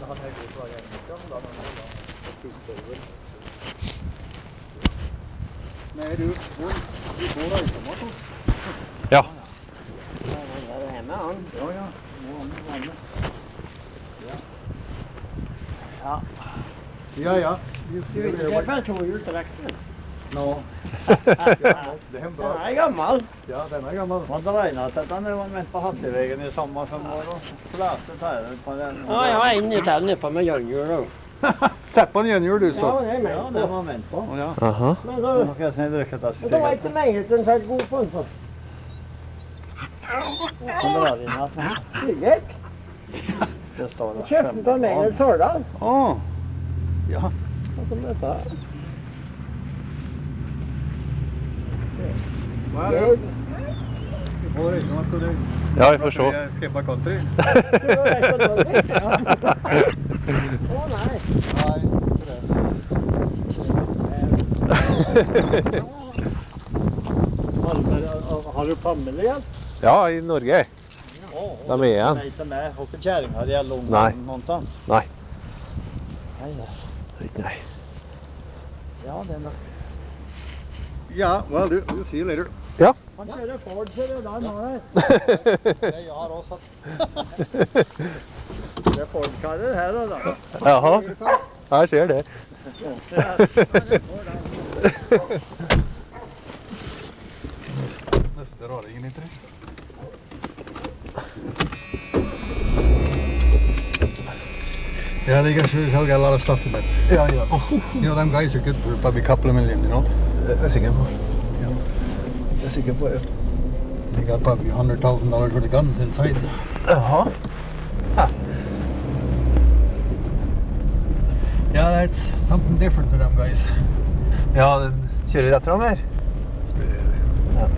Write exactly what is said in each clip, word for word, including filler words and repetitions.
han er god fra Gjermøkken, da den er lang og tilstående. Nei, du, hvor, du går Øytomat, da? Ja. Ja, er du hjemme, han? Ja, ja. Må han være med. Ja. Ja. Ja, ja. Du vil ikke kjøpe en tohjulstraktor? Nå. Det er bra. Den er gammel. Ja, den er gammel. Man regner at den var mest på Hatteveien i sommer som var og fleste teirer på den. Ja, jeg har en i tellen nedpå med hjørnhjul. Sett på en gjenhjul, du, så. Ja, det er Ja, ment det på. var ment på. Ja. Aha. Men så, Det var ikke sånn drukket av men så var ikke menigheten så god på den. så. Som drar inn at Sikkert. det står der. Kjøpte den med en Sørdal. Åh. Ja. Og så møtte jeg. Hva er det? Du får Øytomat, og det. Ja, vi får se. Jeg skal på country. Du var rett og dårlig. Å nei. Nei, ikke det. Har du- Har du familie igjen? Ja, i Norge. De er igjen. Nei, ikke meg. Har ikke kjæringa di eller Nei. noen da? Nei. Nei, nei. Nei. Ja, det er nok. Ja, well, du, du sier later. Ja. Han kjører Ford, ser du. Der nå er Jeg har også hatt. det er Ford-karer her, da. Jaha, jeg ser det. Nesten det rare ingen ikke. Yeah, they get, they'll get a lot of stuff in it. Ja, ja. You know, them guys are good for probably a couple of million, you know? Det er jeg sikker på. Yeah. Det er jeg sikker på, ja. They got probably one hundred thousand dollars worth of guns inside. Jaha. Yeah, that's something different for them guys. Ja, den kjører rett fram her. Ja.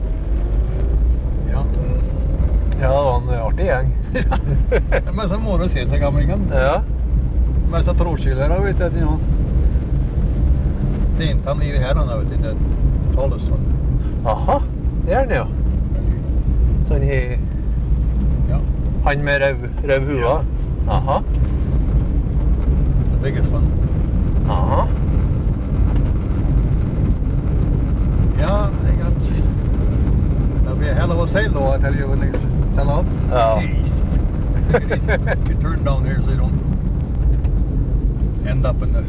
Ja. Ja, det var en artig gjeng. Men så må du se seg gamlingen. Ja. Men så trådskillere, vet jeg, ja. Det är inte han livet här, han har vet inte talas om. Aha, det er den, ja. Så han har... Ja. Han med røv, røv hua? Aha. The biggest one. Aha. Yeah, they got... That'll be a hell of a sale though, I tell you, when they sell out. Ja. Jesus. Take it easy. You turn down here so you don't end up in the...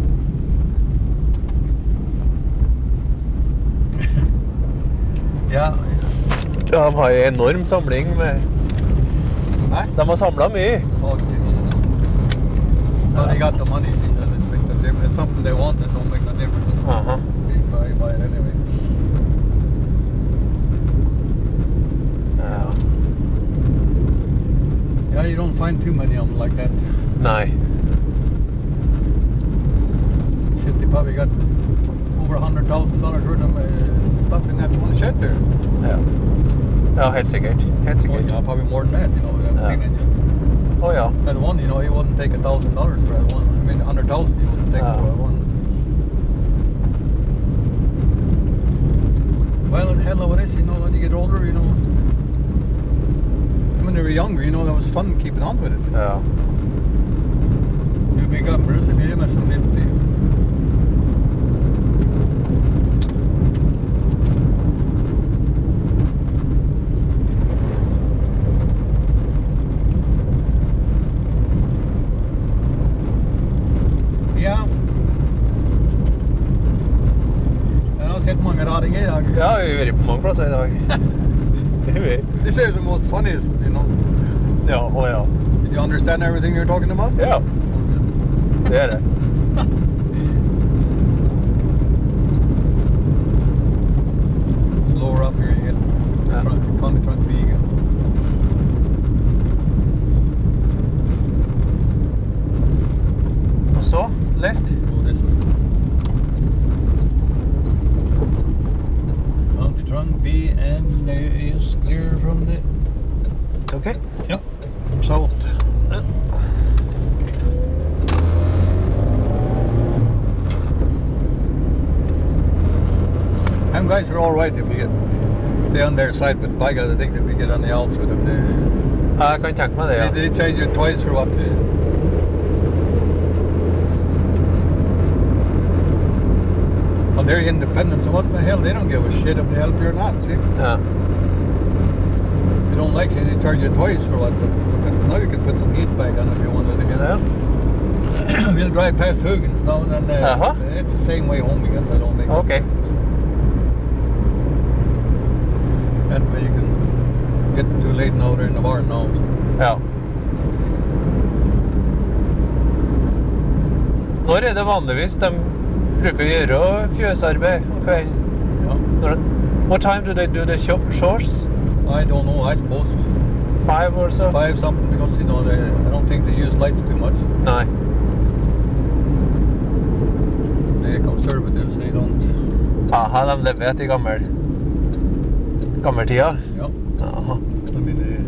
Ja. Ja, de har en enorm samling med... Nei? De har samlet mye. Oh, Jesus. Well, they got the money, she said. It makes no difference. It's something they want that don't make no difference. Aha. They buy, buy it anyway. Ja. Yeah, you don't find too many of them like that. Nei. Shit, they probably got over a hundred thousand dollars worth of uh, stuff in that one shed there. Ja. Ja, helt sikkert. Helt Oh, sikkert. yeah, probably more than that, you know. I'm Yeah. thinking, Å ja. that one, you know, he wouldn't take a thousand dollars for that one. I mean, a hundred thousand, he wouldn't take Yeah. for that one. Well, the hell of it is, you know, when you get older, you know. When they were younger, you know, that was fun keeping on with it. Ja. You big up, Bruce, if you're messing with it. Ja. Jeg har sett mange raringer i dag. Ja, vi har vært på mange plasser i dag. Det har vi. This is the most funniest, you know. Ja, å ja. Did you understand everything you're talking about? Ja, det er det. Slower up here, you get Ja. front, front, front vegan. Og så, left. Go this way. On the trunk B and there is clear from the... It's okay. Ja, south. Ja. Them guys are all right if we get stay on their side, but by God, I think that we get on the outs with them. They, Jeg kan tenke meg det, ja. they, they change it twice for what? they're independent, so what the hell? They don't give a shit if they help you or not, see? Ja. If you don't like it, they charge you twice for what? But now you can put some heat back on if you wanted again. Ja. We'll drive past Huggins now and then. Uh, Uh-huh. It's the same way home again, so I don't make no Okay. difference. That way you can get too late now, they're in the barn now. So. Ja. Når er det vanligvis de bruker å gjøre fjøsarbeid om kvelden? Yeah. Når, what time do they do the shop chores? I don't know, I suppose Five or so? five something because, you know, they, I don't think they use lights too much. Nei. They're conservative, so they don't. Aha, de lever etter gammel... gammeltida. Yeah. Aha. I mean, they,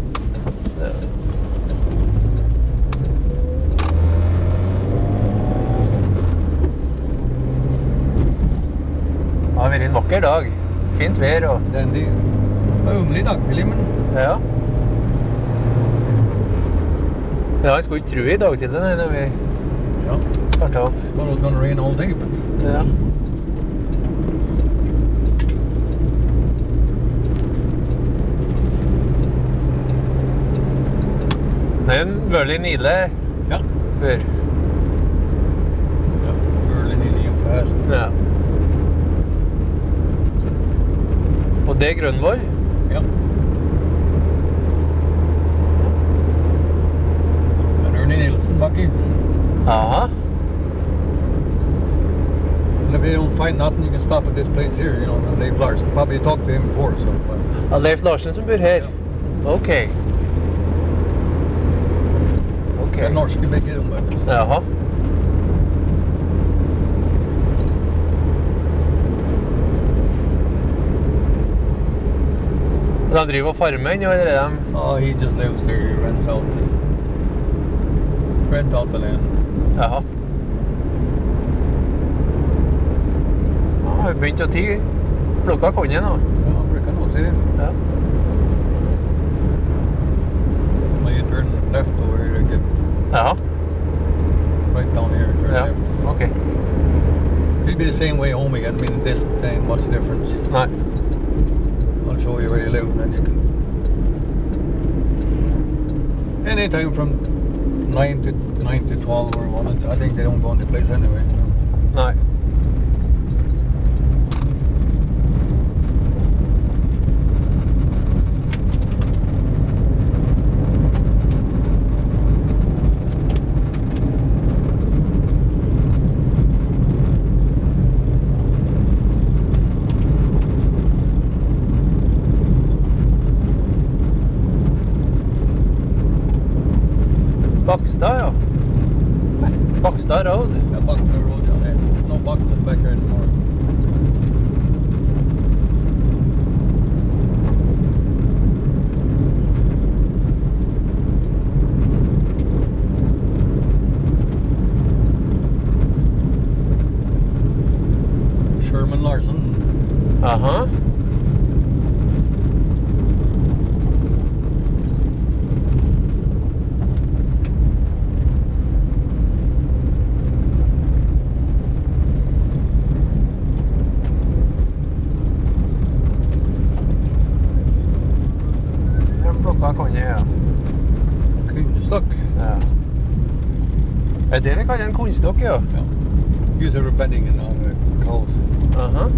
Det har vært en vakker dag. Fint vær og... then they, oh, men i dag, men Ja. Ja, jeg skulle ikke tro i dag til det når vi yeah, startet opp. thought it was gonna rain all day, but Ja. Det er en Merlin Nile yeah, før. yeah, early in the past. Ja. Og det er Grønvoll? Yeah. And Ernie Nielsen, Bucky. Aha. And if they don't find nothing, you can stop at this place here, you know, and Dave Larson. Probably talked to him before, so. But, Ja, Leif Larsen som bor her? Ok. Ok. det er norske begge de, vet du. Jaha. De driver og farmer ennå, eller er de? Oh, he just lives there. He rents out. Rents out the land. Jaha. Ja, har vi begynt å ti plukka kongen nå. Ja, han bruker nå, ser du. Ja. When you turn left over here, you get Jaha. right down here. Turn Ja, left. ok. It'll be the same way home again. I mean, the distance ain't much difference. Nei. I'll show you where you live, and then you can. Anytime from nine to nine to twelve or one. I think they don't go in the place anyway. Nei. Bakstad, ja. Bakstad Road. Yeah, Buxton Road down there. No Buxton back there anymore. Sherman Larson. Aha. De plukka konge, ja. Kunnstokk. Ja. Er det vi kaller en kunststokk, ja? Yeah. Use it for bedding and all the cows. Aha.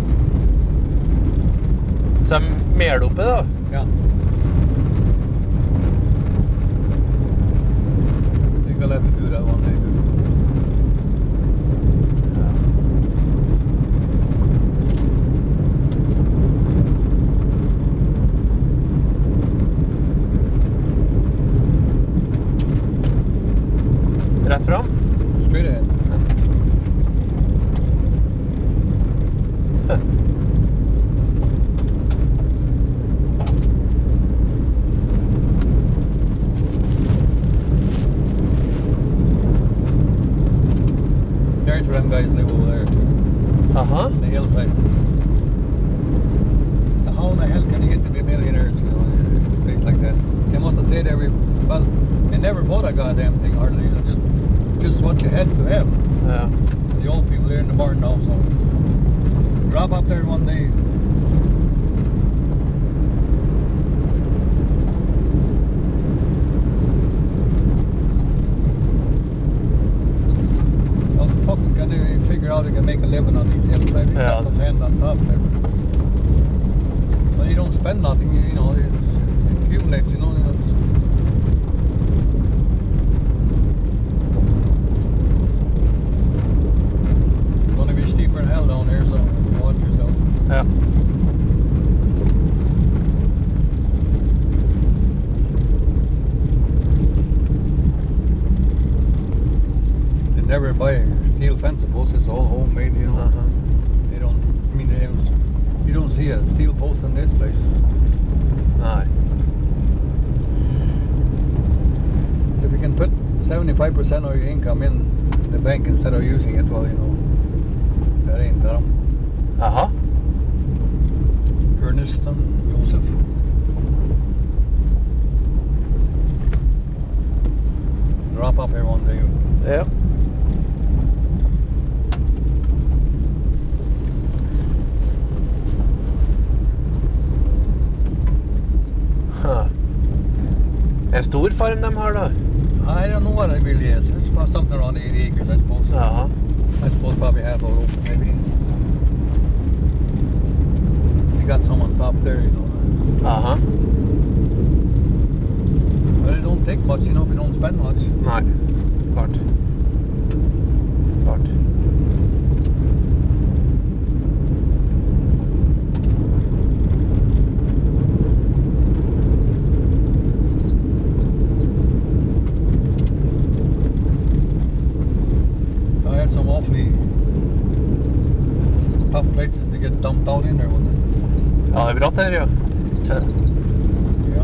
Så de meler oppe, da? Yeah. I think I'll have to do that one day. Rett fram? Straight ahead. There's where them guys live over there, Aha. on the hillside. How in the hell can you get to be millionaires, you know, in a place like that? They must have said every, well, they never bought a goddamn thing hardly, it was just, just what you had to have. Ja. The old people there in the barn now, so. drop up there one day. How the fuck can they figure out they can make a living on these hills? Like, they Yeah. got those end on top there. Well, you don't spend nothing, you, you know, it accumulates, you know. You know it's, it's gonna be steeper than hell down here, so watch yourself. Ja. They never buy a steel fence post, it's all homemade, you know. Uh-huh. They don't, I mean, they have, you don't see a steel post in this place. Nei. If you can put seventy-five percent of your income in the bank instead of using it, well, you know, that ain't dumb. Jaha. Ernest and Joseph. Drop up here one day. Ja. Huh. En stor farm de har da. I don't know what it really is. It's about something around eighty acres, I suppose. Jaha. I suppose probably half of it, maybe. They got some on top there, you know. Jaha. But it don't take much, you know, if you don't spend much. Nei. Klart. Klart. I had some awfully tough places to get dumped out in there, wasn't it? Ja, det er bratt her, ja. Tja. Yeah.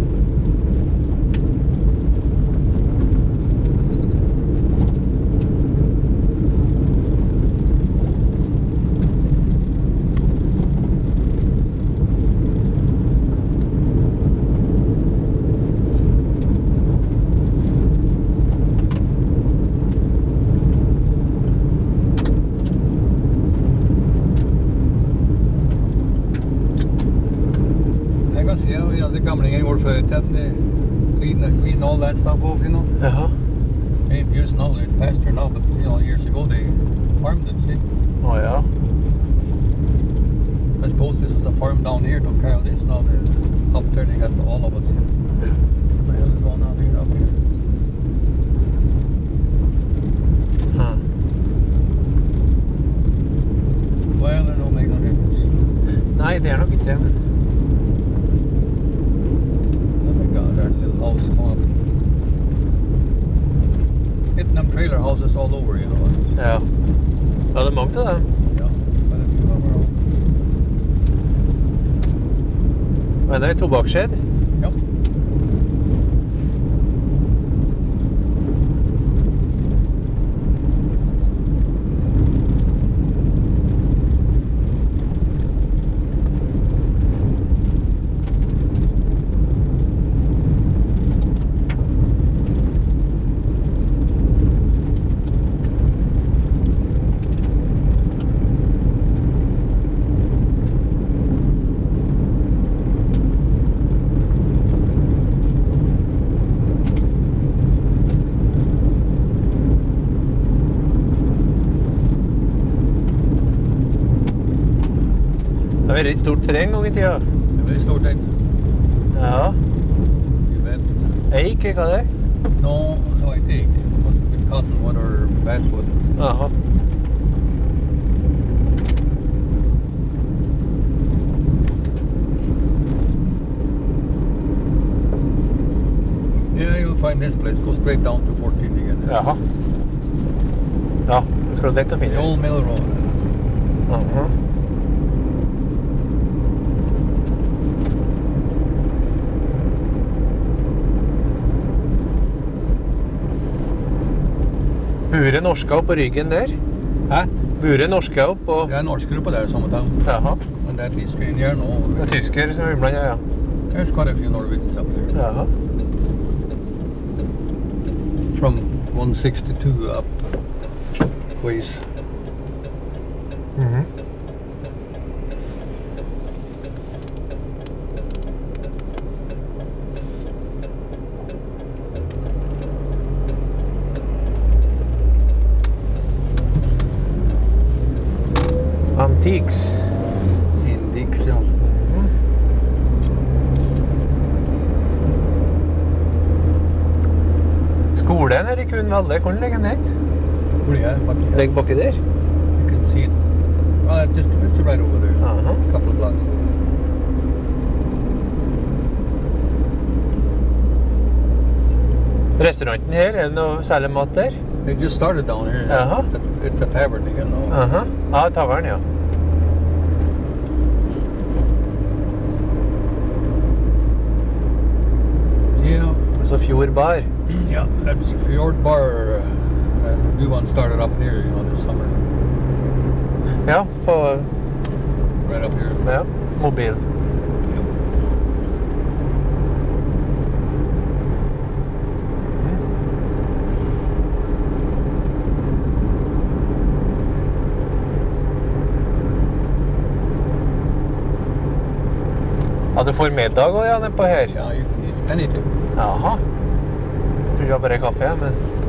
I can see, you know, the gamlingen gjorde förut att they clean, clean all that stuff off, you know. Jaha. They ain't used now, it's pasture now, but you know, years ago they farmed it, see. Å ja. I suppose this was a farm down here, don't care this now, they're up there they got all of it. What the hell is going on here up here? Huh. Well, it don't make no difference. Nei, det er nok ikke det. men- Oh my god, there's a little house, come on. Hitting them trailer houses all over, you know. Ja. Ja, det er mange til dem. Yeah, quite a few of them around. Men det er tobakkssjed. Yep. Det har vært et stort terreng gang i tida. Det er veldig stort, ikke? Ja. You bet. Eik, hva er det? No, no, I think. Must have been cottonwood or basswood. Jaha. Yeah, you'll find this place. Go straight down to fourteen again. Jaha. Ja, det skal du lett å The finne. old mill road. Jaha. Buret norska opp på ryggen der. Hæ? Buret norska opp og... Det er en norsk gruppe der, sommertime. Jaha. Men det er tysker inni her nå. Det er tysker som er innblandet, ja. There's quite a few Norwegians up there. Jaha. From one sixty-two up ways. Mhm. Index. Index, ja. Skolen er ikke veldig. Hvor ligger den? Hvor er det? Bak- Ligger baki der? You can see it. Well, it just, it's right over there. Aha. A couple of blocks. Restauranten her, er det noe særlig mat der? They just started down here. Uh-huh. It's a, it's a tavern again now. Aha. Ja, tavern, ja. Yeah. Så Fjord Bar. Yeah, that's Fjord Bar. Uh, uh, new one started up here, you know, this summer. Ja, på Right up here. ja, mobil. Ja, du får middag også, ja, nedpå her. Yeah, you, you, anything. Jaha. Jeg tror det var bare kaffe, men...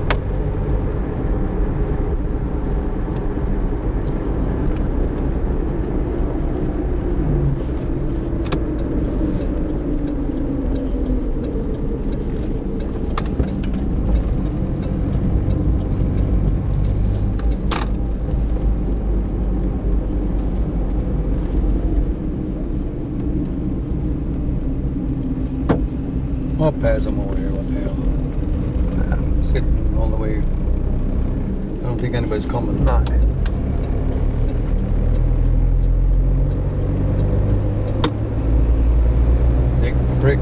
I'll pass them over here, what the hell. Sitting all the way. I don't think anybody's coming. Nei. Big prick.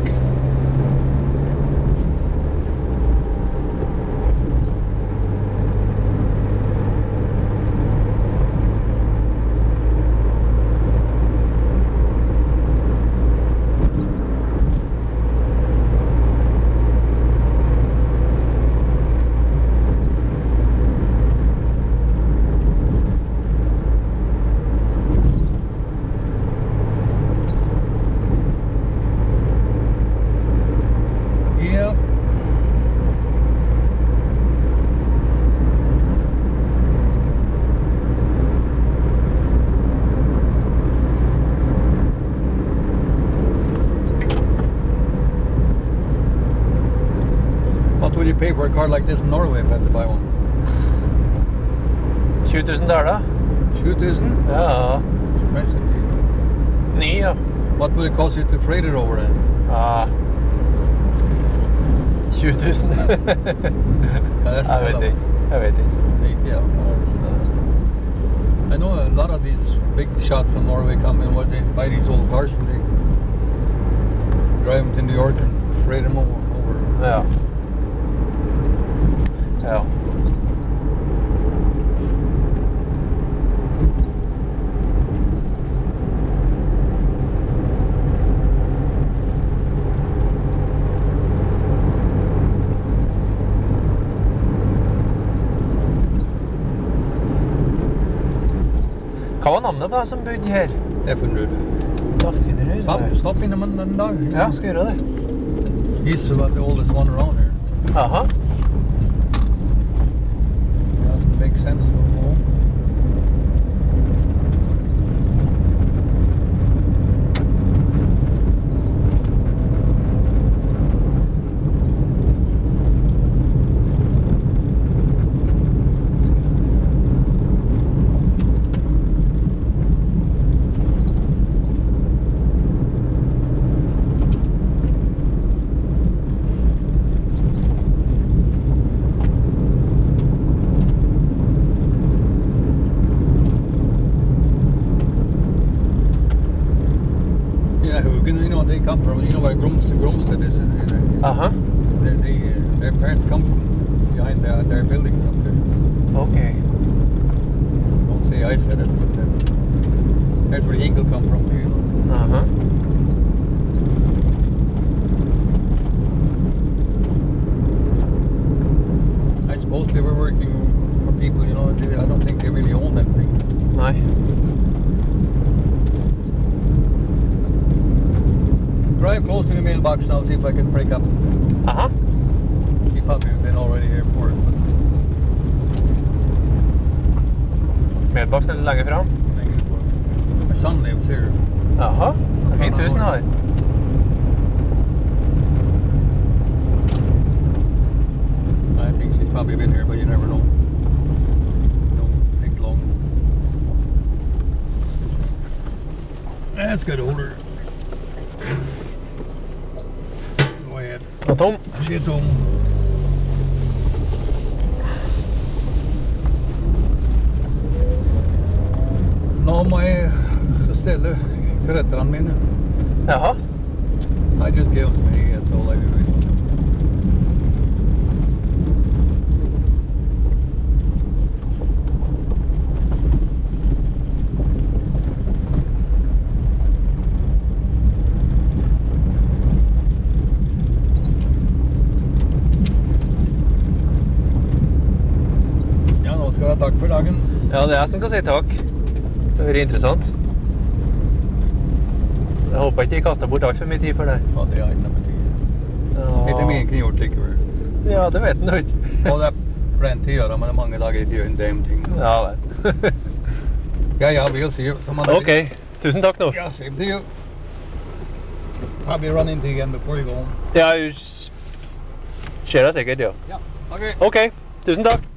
Yeah. What would you pay for a car like this in Norway if I had to buy one? tjue tusen daler? two thousand? Ja, Expensive. ni, ja. What would it cost you to freight it over then? Ja. tjue tusen. Yeah, that's Jeg vet ikke. Jeg vet ikke. Yeah. I know a lot of these big shots from Norway come in where they buy these old cars and they drive them to New York and freight them over. over. Ja. Ja. Hva var navnet på deg som bodde her? F hundred. Daffinrud? Stop, stop in them en dag. Ja, skal gjøre det. He's about the oldest one around here. Aha. Doesn't make sense no more. Yeah, Hugin, you know, they come from, you know where Grumstead, Grumstead is. In, in, Aha. they, they, uh, their parents come from behind their, their buildings up there. Ok. Don't say I said it, but uh, there's where the eagle come from too, you know. Aha. I suppose they were working for people, you know, they, I don't think they really own that thing. Nei. Drive close to the mailbox now, see if I can break up. Aha. She probably been already here for it, but Mailboxen er litt lenger fram. thank you for it. son lives here. Jaha, det er fint hus den har. I think she's probably been here, but you never know. Don't think long. That's good older. Go ahead. Og tom. She er tom. Nå må jeg stelle karetterne mine. Jaha. I just gave them to me, that's all I do. Ja, nå skal jeg ha takk for dagen. Ja, det er jeg som kan si takk. Det har vært interessant. Jeg håper ikke jeg kastet bort alt for mye tid for det. Ja, det har jeg ikke noe tid. Ikke mye kunne gjort likevel. Ja, det vet jeg ikke. Og det er plenty å gjøre, men det er mange dager ikke gjør en damn ting. Ja, det. Ja, ja, we'll see you. Some other Ok, tusen takk nå. Yeah, same to you. Probably run into you again before you go home. Ja, ser deg sikkert, ja. Yeah, okay. Ok, tusen takk.